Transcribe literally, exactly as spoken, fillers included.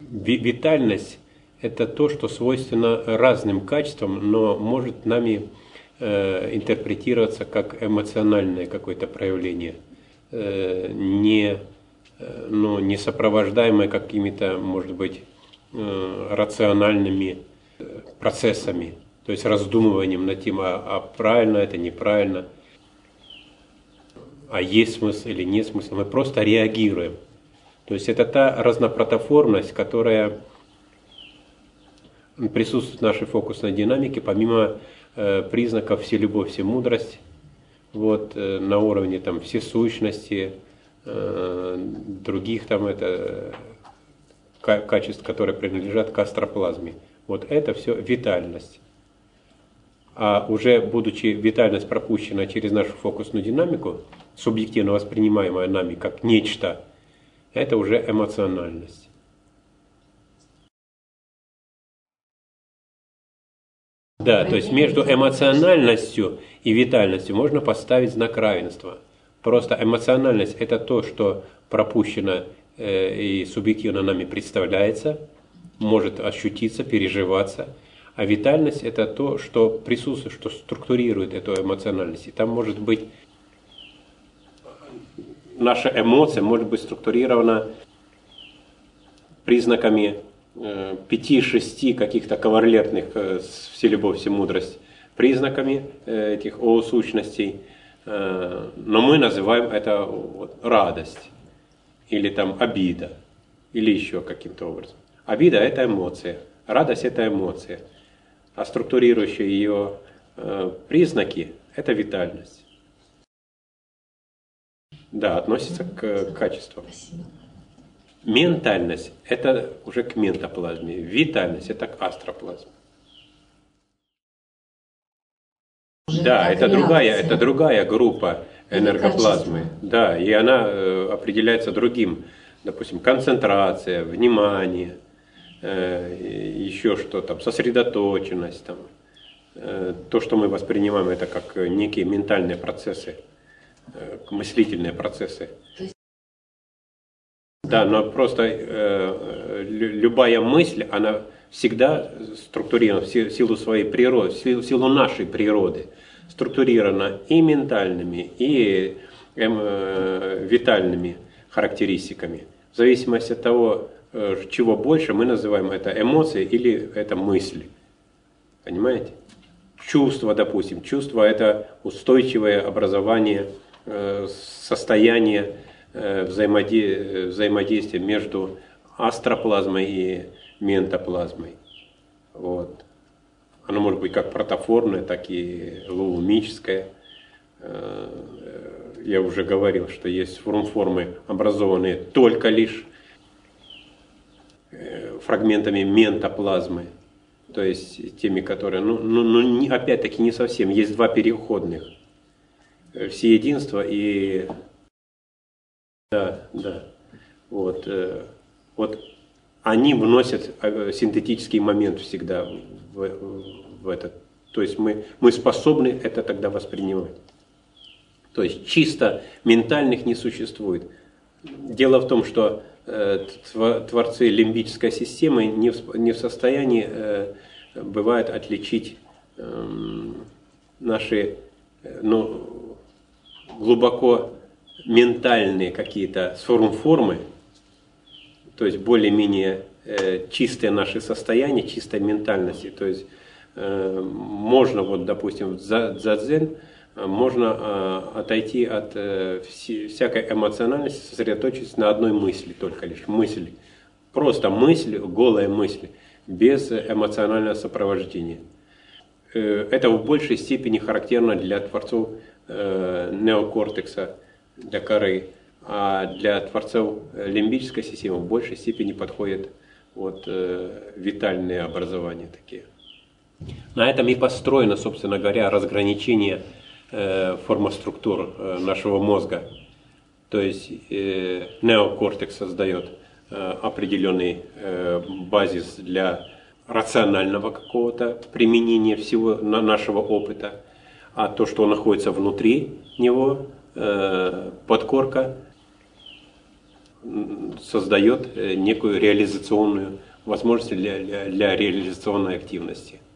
витальность – это то, что свойственно разным качествам, но может нами э, интерпретироваться как эмоциональное какое-то проявление, э, не, э, ну, не сопровождаемое какими-то, может быть, э, рациональными процессами, то есть раздумыванием над тем, а, а правильно это, неправильно, а есть смысл или нет смысла. Мы просто реагируем. То есть это та разнопротоформность, которая присутствует в нашей фокусной динамике, помимо э, признаков вселюбовь, всемудрость, вот, э, на уровне там, всесущности, э, других там, это, к- качеств, которые принадлежат к астроплазме. Вот это все витальность. А уже будучи витальность пропущена через нашу фокусную динамику, субъективно воспринимаемая нами как нечто, это уже эмоциональность. Да, то есть между эмоциональностью и витальностью можно поставить знак равенства. Просто эмоциональность – это то, что пропущено э, и субъективно нами представляется, может ощутиться, переживаться. А витальность – это то, что присутствует, что структурирует эту эмоциональность. И там может быть, наша эмоция может быть структурирована признаками э, пяти-шести каких-то кавалентных э, вселюбовь, всемудрость признаками э, этих о-сущностей. Э, но мы называем это вот, радость, или там обида, или еще каким-то образом. Обида – это эмоция, радость – это эмоция, а структурирующие ее э, признаки – это витальность. Да, относится к, к качеству. Ментальность – это уже к ментоплазме, витальность – это к астроплазме. Да, это другая, это другая группа энергоплазмы. Да, и она э, определяется другим, допустим, концентрация, внимание. Еще что там, сосредоточенность, там, то, что мы воспринимаем, это как некие ментальные процессы, мыслительные процессы. Да, но просто э, любая мысль, она всегда структурирована в силу своей природы, в силу, в силу нашей природы, структурирована и ментальными, и э, витальными характеристиками. В зависимости от того, чего больше, мы называем это эмоции или это мысли. Понимаете? Чувство, допустим. Чувство – это устойчивое образование, состояние взаимодействия между астроплазмой и ментоплазмой. Вот. Оно может быть как протоформное, так и лоумическое. Я уже говорил, что есть формы, образованные только лишь фрагментами ментоплазмы, то есть теми, которые, ну, ну, ну опять-таки не совсем, есть два переходных, всеединство и, да, да, вот, вот они вносят синтетический момент всегда в, в это, то есть мы, мы способны это тогда воспринимать, то есть чисто ментальных не существует. Дело в том, что творцы лимбической системы не в, не в состоянии э, бывает отличить э, наши ну, глубоко ментальные какие-то формы, то есть более-менее э, чистые наши состояния, чистой ментальности. То есть э, можно, вот, допустим, в дзадзен можно э, отойти от э, вси, всякой эмоциональности, сосредоточиться на одной мысли, только лишь мысли. Просто мысли, голая мысль, без эмоционального сопровождения. Э, это в большей степени характерно для творцов э, неокортекса, для коры, а для творцов лимбической системы в большей степени подходят вот, э, витальные образования такие. На этом и построено, собственно говоря, разграничение формоструктур нашего мозга. То есть э, неокортекс создает э, определенный э, базис для рационального какого-то применения всего на нашего опыта, а то, что находится внутри него, э, подкорка, создает некую реализационную возможность для, для, для реализационной активности.